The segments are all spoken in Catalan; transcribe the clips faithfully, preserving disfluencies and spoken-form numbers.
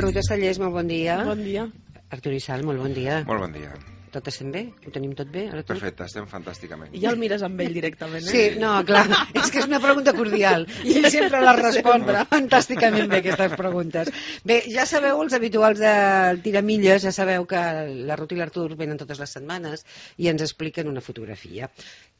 Artur Castellers, molt bon dia. Bon dia. Artur Isal, molt bon dia. Molt bon dia. Tot estem bé? Ho tenim tot bé? Artur? Perfecte, estem fantàsticament. I ja el mires amb ell directament, eh? Sí, no, clar, és que és una pregunta cordial i ell sempre la respon fantàsticament bé, aquestes preguntes. Bé, ja sabeu, els habituals del Tiramilles, ja sabeu que la Ruth i l'Artur venen totes les setmanes i ens expliquen una fotografia.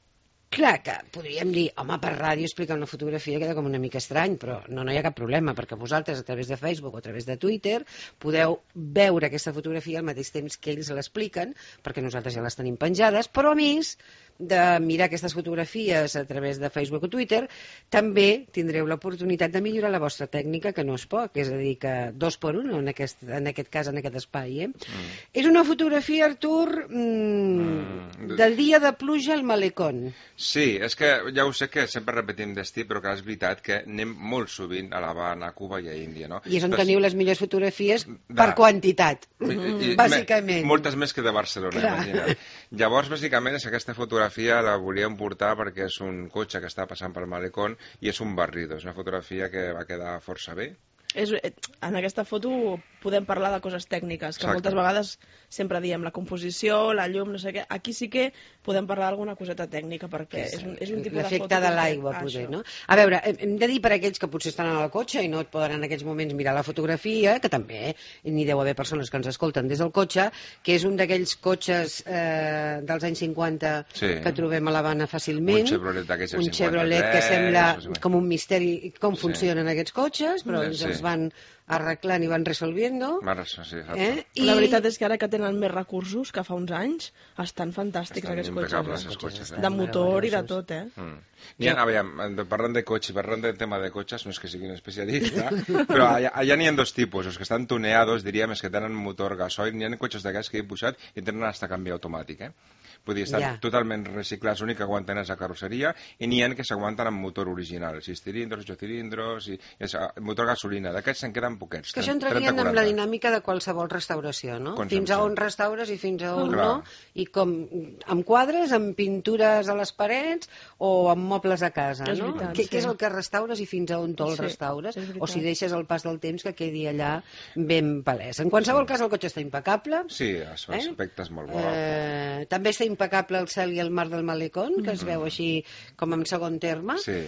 Clar que podríem dir, home, per ràdio explicar una fotografia queda com una mica estrany, però no, no hi ha cap problema, perquè vosaltres a través de Facebook o a través de Twitter podeu veure aquesta fotografia al mateix temps que ells l'expliquen, perquè nosaltres ja les tenim penjades, però a més de mirar aquestes fotografies a través de Facebook o Twitter, també tindreu l'oportunitat de millorar la vostra tècnica, que no és poc, és a dir, que dos per un en aquest, en aquest cas, en aquest espai. Eh? Mm. És una fotografia, Artur, mm, mm. del dia de pluja al Malecón. Sí, és que ja ho sé que sempre repetim destí, però que és veritat que anem molt sovint a l'Havana, a Cuba i a Índia, no? I és on Però... teniu les millors fotografies de... per quantitat, I, i, bàsicament. Me, moltes més que de Barcelona, imagina't. Llavors, bàsicament, és aquesta fotografia la volíem portar perquè és un cotxe que està passant pel Malecón i és un barrido, és una fotografia que va quedar força bé. És, en aquesta foto podem parlar de coses tècniques, que Exacte. moltes vegades sempre diem la composició, la llum, no sé què. Aquí sí que podem parlar d'alguna coseta tècnica, perquè és un, és un tipus de foto... L'efecte de l'aigua, poder, no? A veure, hem de dir per aquells que potser estan al cotxe i no et poden en aquells moments mirar la fotografia, que també n'hi deu haver persones que ens escolten des del cotxe, que és un d'aquells cotxes eh, dels anys cinquanta sí. que trobem a l'Havana fàcilment. Un Chevrolet d'aquests Un Chevrolet que sembla com un misteri com sí. funcionen aquests cotxes, però sí, sí. els van arreglant i van resolviendo. Sí, eh? I la veritat és que ara que tenen més recursos que fa uns anys, estan fantàstics estan aquests cotxes. Eh? cotxes eh? De motor i de tot, eh? Mm. Ha, a veure, parlant de cotxe, parlant del tema de cotxes, no és que sigui un especialista, però allà, allà n'hi ha dos tipus, els que estan tuneados, diríem, és que tenen motor gasoil, n'hi ha cotxes d'aquests que he pujat i tenen hasta canvi automàtic, eh? Vull dir, estan yeah. totalment reciclats, l'únic que aguanten és la carrosseria, i n'hi ha que s'aguanten amb motor original, sis cilindros, ocho cilindros, i és motor gasolina, d'aquests se'n queden poquets. Que això entrarien amb la dinàmica de qualsevol restauració, no? Consum, fins a on restaures i fins a on no, i com amb quadres, amb pintures a les parets o amb mobles a casa, no? Veritat, què, sí. què és el que restaures i fins a on tu el sí, restaures? O si deixes el pas del temps que quedi allà ben palès. En qualsevol cas, el cotxe està impecable. Sí, l'aspecte és molt bo. Eh, també està impecable el cel i el mar del Malecón, que es veu així com en segon terme. Sí.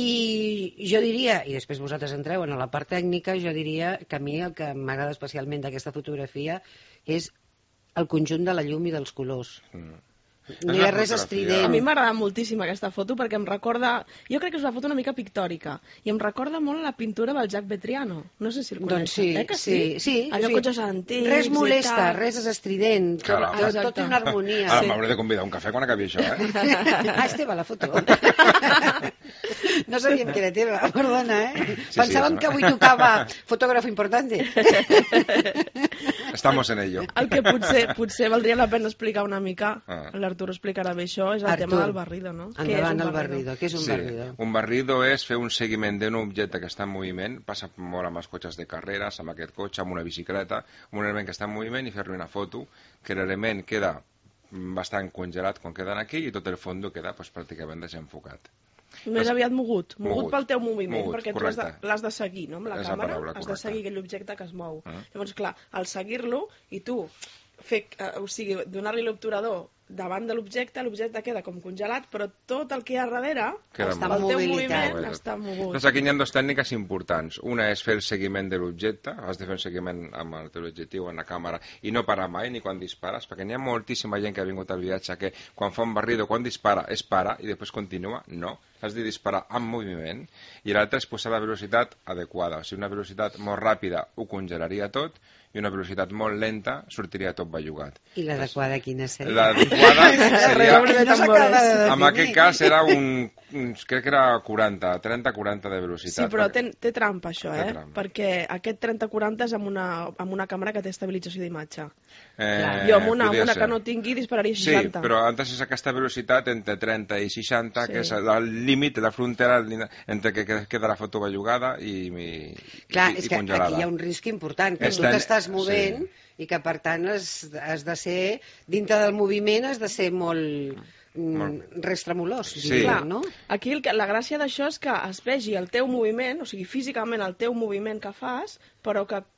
I jo diria, i després vosaltres entreu en la part tècnica, jo diria que a mi el que m'agrada especialment d'aquesta fotografia és el conjunt de la llum i dels colors. Mm. No hi ha res estrident. A mi m'agrada moltíssim aquesta foto perquè em recorda... Jo crec que és una foto una mica pictòrica i em recorda molt la pintura del Jacques Betriano. No sé si el coneixes. Doncs sí, eh que sí? sí, sí. Allò sí. cotxes antics. Res molesta, res és estrident. Claro. Tot, tot té una harmonia. Ara sí. M'hauré de convidar un cafè quan acabi això, eh? Ah, és teva la foto. No sabíem que era teva, perdona, eh? Sí, Pensàvem sí, que avui tocava fotògrafo importante. Estamos en ello. El que potser, potser valdria la pena explicar una mica, ah. l'Artur explicarà bé això, és el Artur. tema del barrido, no? Endavant el barrido. Què és un sí. barrido? Un barrido és fer un seguiment d'un objecte que està en moviment, passa molt amb els cotxes de carreres, amb aquest cotxe, amb una bicicleta, amb un element que està en moviment i fer-li una foto, que l'element queda bastant congelat quan queden aquí i tot el fons queda pues, pràcticament desenfocat. Més aviat mogut, mogut, mogut pel teu moviment, mogut, perquè correcte. tu l'has de, de seguir, no? Amb la és càmera, la paraula, has de seguir aquell objecte que es mou. Uh -huh. Llavors, clar, al seguir-lo i tu, fer, uh, o sigui, donar-li l'obturador davant de l'objecte, l'objecte queda com congelat, però tot el que hi ha darrere, queda està el teu moviment està mogut. Doncs aquí hi ha dues tècniques importants. Una és fer el seguiment de l'objecte, has de fer un seguiment amb el teu objectiu en la càmera i no parar mai ni quan dispares, perquè n'hi ha moltíssima gent que ha vingut al viatge que quan fa un barrido, quan dispara, es para i després continua. No, has de disparar amb moviment. I l'altre és posar la velocitat adequada. O sigui, una velocitat molt ràpida ho congelaria tot i una velocitat molt lenta sortiria tot bellugat. I l'adequada quina seria? L'adequada seria... no en aquest cas era un... crec que era quaranta, trenta quaranta de velocitat. Sí, però té, té trampa això, eh? Trampa. Perquè aquest trenta quaranta és amb una, amb una càmera que té estabilització d'imatge. Eh, jo amb una, amb una que no tingui dispararia seixanta. Sí, però antes és aquesta velocitat entre trenta i seixanta, sí. que és el límit, la frontera entre que queda la foto bellugada i, i, Clar, i, és i que congelada. aquí hi ha un risc important, que Estan... tu t'estàs movent sí. i que per tant has, has de ser, dintre del moviment has de ser molt... Mm, restremolós, sí. diria, no? Aquí el que, la gràcia d'això és que es vegi el teu moviment, o sigui, físicament el teu moviment que fas, però que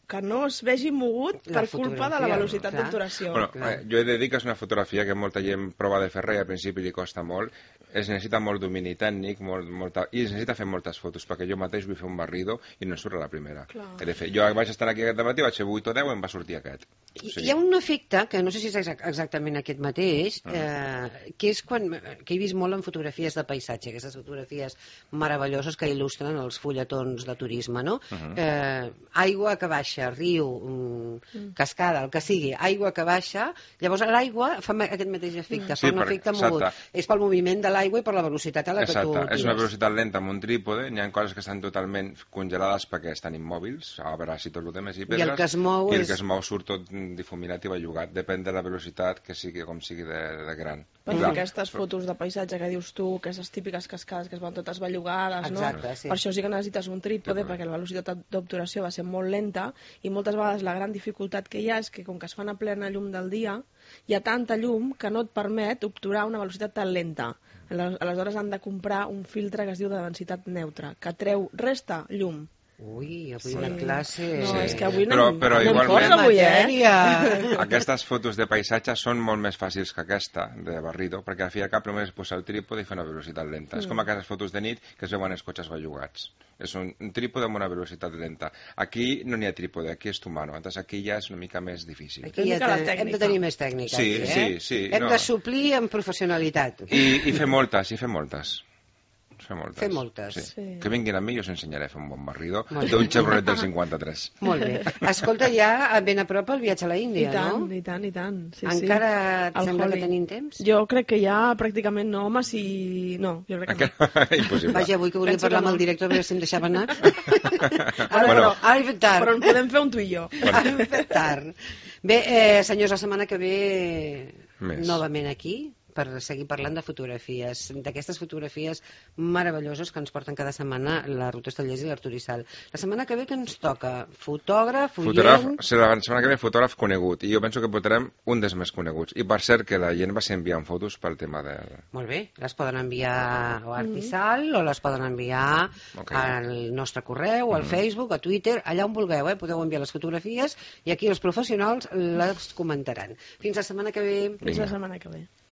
que no es vegi mogut La per culpa de la fotografia, velocitat clar. d'obturació. Bueno, Clar. eh, jo he de dir que és una fotografia que molta gent prova de fer res i al principi li costa molt. Es necessita molt domini tècnic molt, molta, i es necessita fer moltes fotos, perquè jo mateix vull fer un barrido i no em surt a la primera. Clar. He de fer. Jo vaig estar aquí aquest matí, vaig fer vuit o deu i em va sortir aquest. I hi ha un efecte, que no sé si és exac- exactament aquest mateix, Ah. eh, que és quan, que he vist molt en fotografies de paisatge, aquestes fotografies meravelloses que il·lustren els fulletons de turisme, no? Uh -huh. eh, aigua que baixa, riu, mm, cascada, el que sigui, aigua que baixa, llavors l'aigua fa ma- aquest mateix efecte, Sí, fa un per- efecte exacte. mogut. És pel moviment de l'aigua i per la velocitat a la que tu Exacte, és una tires. velocitat lenta amb un trípode, n'hi ha coses que estan totalment congelades perquè estan immòbils, a veure si tot el temps i pedres, I el que es mou i el és- que es mou surt tot difuminat i bellugat, depèn de la velocitat que sigui com sigui de, de gran. Per fer Clar. aquestes fotos de paisatge que dius tu, aquestes típiques cascades que es van totes bellugades, no? Exacte, sí. Per això sí que necessites un trípode, Sí, perquè la velocitat d'obturació va ser molt lenta, i moltes vegades la gran dificultat que hi ha és que, com que es fan a plena llum del dia, hi ha tanta llum que no et permet obturar una velocitat tan lenta. Ales- Aleshores han de comprar un filtre que es diu de densitat neutra, que treu, resta llum. Ui, avui Sí. una classe... No, Sí. és que avui Però- anem, però anem igualment- forts avui, eh? Matèria. Aquestes fotos de paisatge són molt més fàcils que aquesta de barrido, perquè al fi i al cap només és posar el trípode i fer una velocitat lenta. Mm. És com aquestes fotos de nit que es veuen els cotxes bellugats. És un, un trípode amb una velocitat lenta. Aquí no n'hi ha trípode, aquí és tu mano. Entonces aquí ja és una mica més difícil. Aquí ja Una mica la te- hem de tècnica. tenir més tècnica. Sí, aquí, eh? sí, sí, Hem no. de suplir amb professionalitat. I, i fer moltes, i fer moltes. Fer moltes. Fer moltes. Sí. Sí. Que vinguin amb mi i us ensenyaré a fer un bon barrido Molt bé. d'un Chevrolet del cinquanta-tres. Molt bé. Escolta, ja ben a prop el viatge a la I Índia, tant, no? i tant, i tant. Sí, Encara et El sembla Holi. que tenim temps? Jo crec que ja pràcticament no, home, si... No, jo crec que no. Impossible. Vaja, avui que volia Penso que parlar amb no. el director, a veure si em deixava anar. Ara, Bueno. però, ara he fet tard. Però en podem fer un tu i jo. Ara he fet tard. Bé, eh, senyors, la setmana que ve Més. novament aquí per seguir parlant de fotografies, d'aquestes fotografies meravelloses que ens porten cada setmana la Ruta Estellers i l'Artur Isal. La setmana que ve que ens toca? Fotògraf, Fotògraf, oient... sí, la setmana que ve fotògraf conegut, i jo penso que portarem un dels més coneguts. I per cert que la gent va ser enviant fotos pel tema de... Molt bé, les poden enviar a Artisal o les poden enviar Ok. al nostre correu, al Facebook, a Twitter, allà on vulgueu, eh? Podeu enviar les fotografies i aquí els professionals les comentaran. Fins la setmana que ve. Fins la setmana que ve.